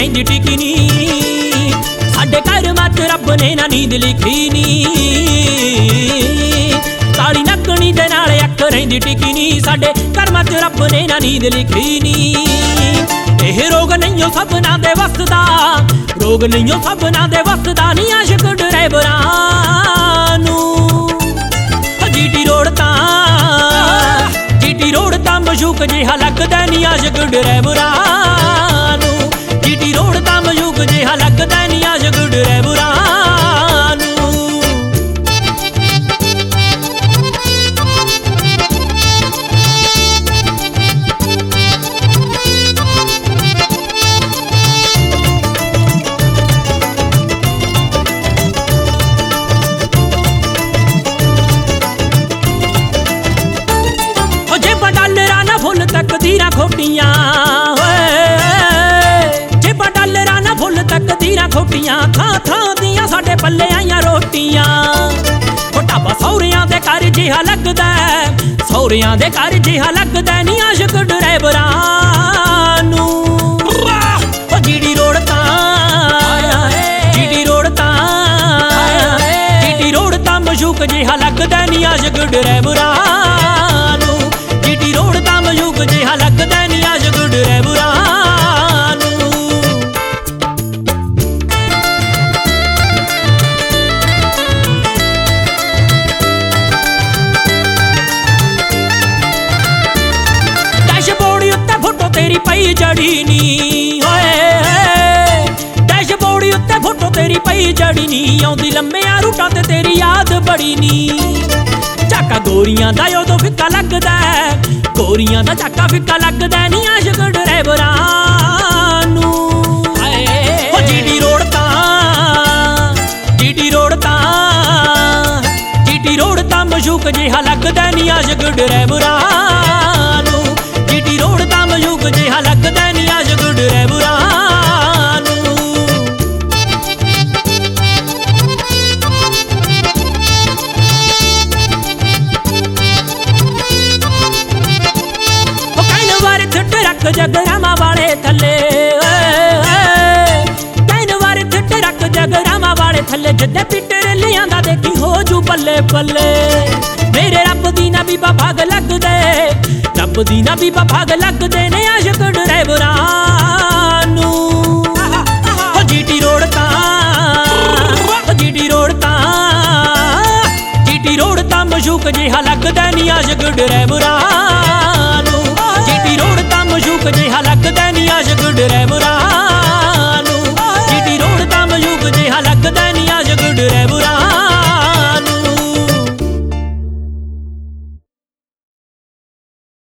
रहिंदी टिकी नी। साडे करमां च रब ने ना नींद लिखी नी। काली नगणी दे नाल अख रहिंदी टिकी नी। साडे करमां च रब ने ना नींद लिखी नी। एह रोग नहीं सबना दे वसदा, रोग नहीं सबना दे वसदा नी आशिक ड्राइवरां नूं। जीटी रोड तां मशूक जिहा लगदा नी आशिक ड्राइवरां नूं। जीटी रोड तां मशूक जिहा लगदा नी आशिक ड्राइवरां नूं। फुल तकदीरां खोटियां जेबा डालरां ना फुल तकदीरां खोटियां। थां थां दियां साडे पल्ले आईयां रोटियां। ढाबा सौहरियां दे घर जिहा लगदा, सौहरियां दे घर जिहा लगदा नी आशिक ड्राइवरां नूं। जीटी रोड तां मशूक जिहा लगदा नी आशिक ड्राइवरां नूं। जीटी रोड तां मशूक जिहा लगदा नी आशिक ड्राइवरां नूं। डैशबोर्ड उत्ते फोटो तेरी पई चढ़ी नी। डैशबोर्ड उत्ते फोटो तेरी पई चढ़ी नी। आउंदी लम्मियां रूटां ते तेरी याद बड़ी नी। झाका गोरियां दा उदों फिक्का लगदा, गोरियां दा झाका फिक्का लगदा नी आशिक ड्राइवरां नूं। जीटी रोड तां मशूक जिहा लगदा नी आशिक ड्राइवरां नूं। जीटी रोड तां मशूक जिहा लगदा नी आशिक ड्राइवरां नूं। रख जगरामां वाले थल्ले, कैन वार थिट रख जगरामां वाले थल्ले। जिद्दे पिटर लियांदा देखी हो जू बल्ले बल्ले। मेरे रब दी ना बीबा भाग लगदे, रब दी ना बीबा भाग लगदे ने आशिक ड्राइवरां नूं। जीटी रोड तां मशूक जिहा लगदा नी आशिक ड्राइवरां नूं। जीटी रोड तां मशूक जिहा लगदा नी आशिक ड्राइवरां